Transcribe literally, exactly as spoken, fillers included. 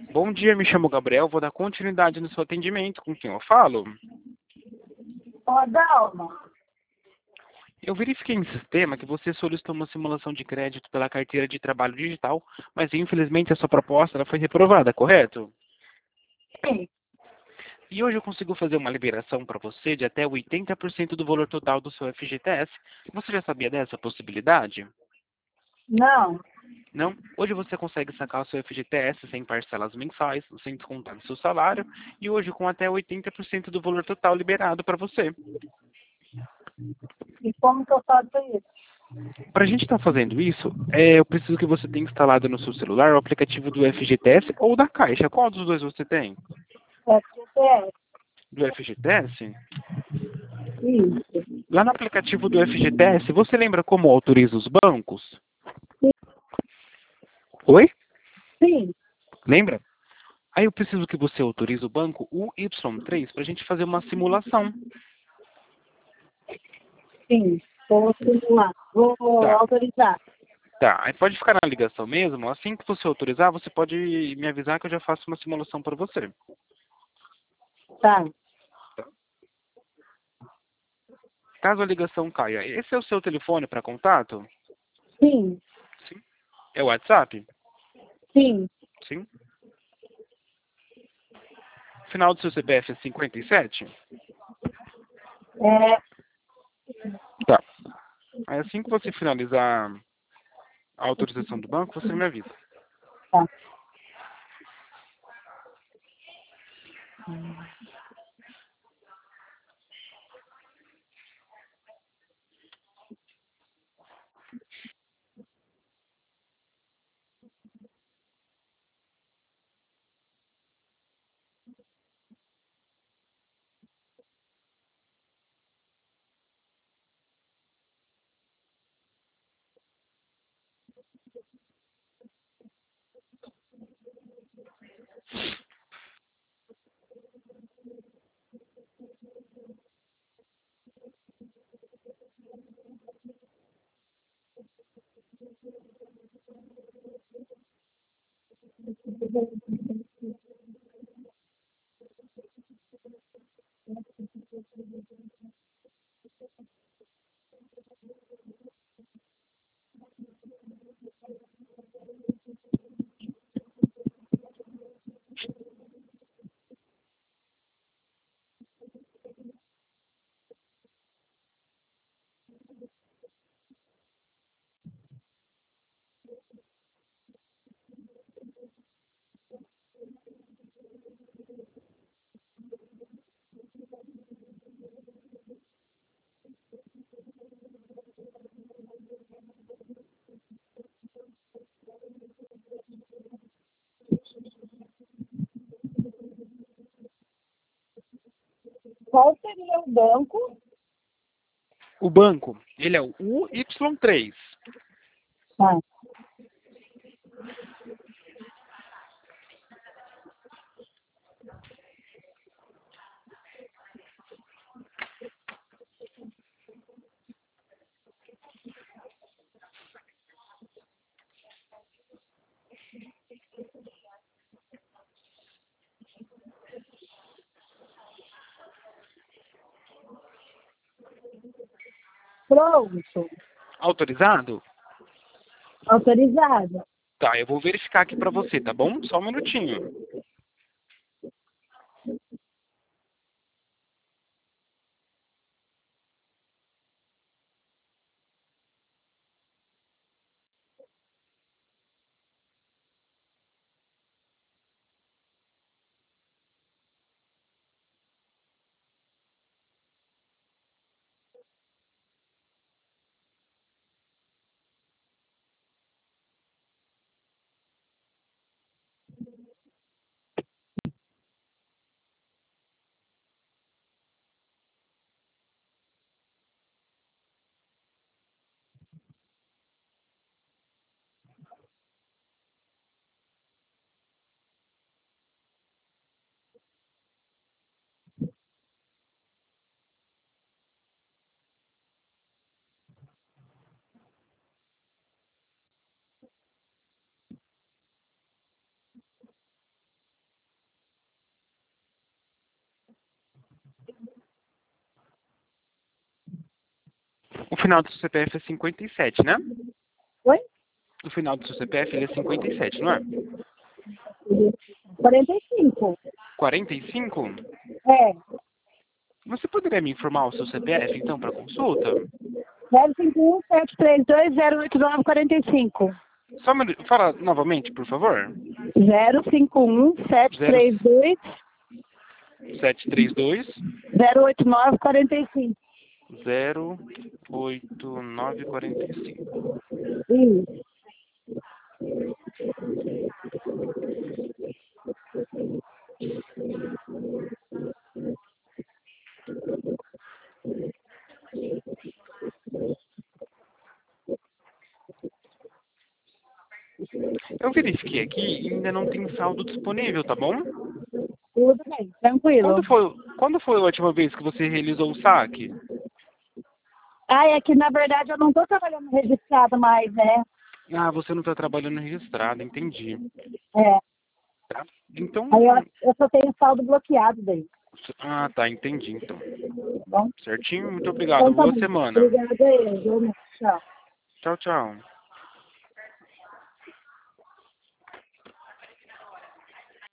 Bom dia, me chamo Gabriel, vou dar continuidade no seu atendimento. Com quem eu falo? Ó, Dalma. Eu verifiquei em sistema que você solicitou uma simulação de crédito pela carteira de trabalho digital, mas infelizmente a sua proposta ela foi reprovada, correto? Sim. E hoje eu consigo fazer uma liberação para você de até oitenta por cento do valor total do seu F G T S. Você já sabia dessa possibilidade? Não. Não? Hoje você consegue sacar o seu F G T S sem parcelas mensais, sem descontar do seu salário, e hoje com até oitenta por cento do valor total liberado para você. E como que eu faço isso? Para a gente estar fazendo isso, é, eu preciso que você tenha instalado no seu celular o aplicativo do F G T S ou da Caixa. Qual dos dois você tem? F G T S. Do F G T S? Isso. Lá no aplicativo do F G T S, você lembra como autoriza os bancos? Oi? Sim. Lembra? Aí eu preciso que você autorize o banco U Y três para a gente fazer uma simulação. Sim. Vou simular. Vou Tá, autorizar. tá. Aí pode ficar na ligação mesmo. Assim que você autorizar, você pode me avisar que eu já faço uma simulação para você. Tá. Caso a ligação caia, esse é o seu telefone para contato? Sim. Sim. É o WhatsApp? Sim. Sim. Final do seu C P F é cinquenta e sete? É. Tá. Aí assim que você finalizar a autorização do banco, você me avisa. Tá. Qual seria o banco? O banco, ele é o U Y três. Tá. Pronto. Autorizado? Autorizado. Tá, eu vou verificar aqui para você, tá bom? Só um minutinho. O final do seu C P F é cinquenta e sete, né? Oi? O final do seu C P F ele é cinquenta e sete, não é? quarenta e cinco. quarenta e cinco? É. Você poderia me informar o seu C P F, então, para consulta? zero cinco um sete três dois zero oito nove quatro cinco. Só me... Fala novamente, por favor. zero cinco um sete três dois sete três dois zero oito nove quatro cinco. zero oito nove quatro cinco. Isso. Eu verifiquei aqui e ainda não tem saldo disponível, tá bom? Tudo bem, tranquilo. Quando foi, quando foi a última vez que você realizou o saque? Ah, é que na verdade eu não estou trabalhando registrado mais, né? Ah, você não está trabalhando registrado, entendi. É. Tá? Então... Aí eu, eu só tenho saldo bloqueado daí. Ah, tá, entendi, então. Tá bom? Certinho? Muito obrigado. Então tá Boa bom. semana. Obrigada aí. Tchau. Tchau, tchau.